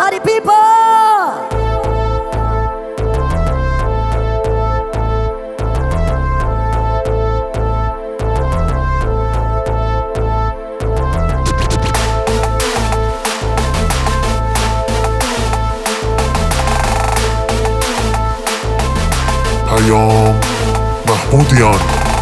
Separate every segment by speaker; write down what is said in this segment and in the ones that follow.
Speaker 1: party people.
Speaker 2: پیام محمودیان.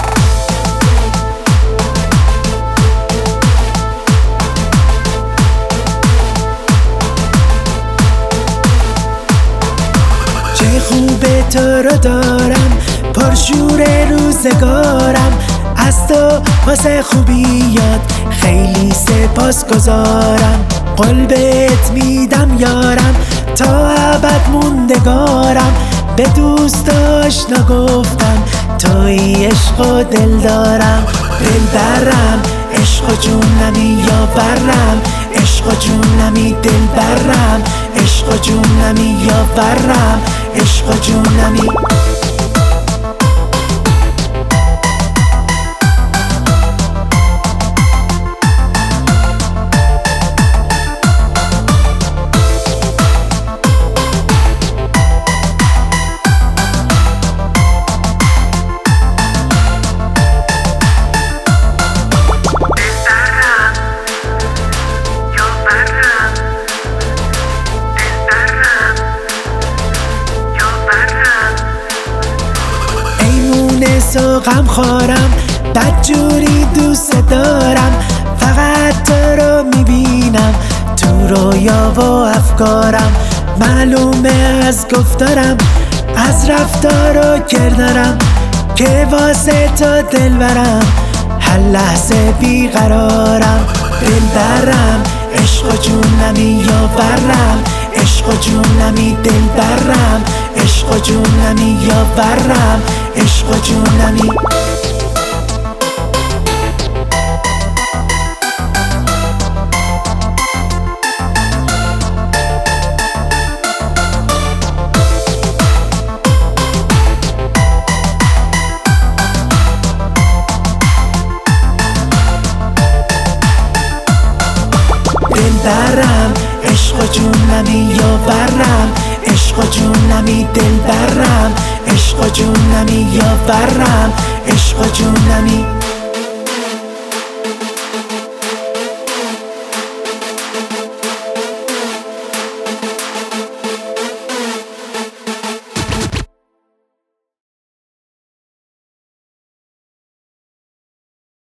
Speaker 3: چه خوبه تو رو دارم، پرشور روزگارم، از تو واسه خوبیات خیلی سپاسگزارم. قول بهت میدم یارم، تا ابد موندگارم، به دوست آشنا گفتم توی عشق و دل دارم. دل برم عشق و جونمی یا برم، عشق و جونمی دل برم، عشق و جونمی یا برم، عشق و جونمی. و غم خورم، بدجوری دوست دارم، فقط تو رو میبینم تو رویا و افکارم. معلومه از گفتارم، از رفتار و کردارم، که واسه تو دل برم، هر لحظه بیقرارم. دل برم عشق و جونمی یا برم، عشق و جونمی دل برم، عشق و جونمی یا برم، عشق و جونمی. دل برم عشق و جونمی یا برم، عشق و جونمی دل برم، عشق و جونمی یا برم، عشق و جونمی.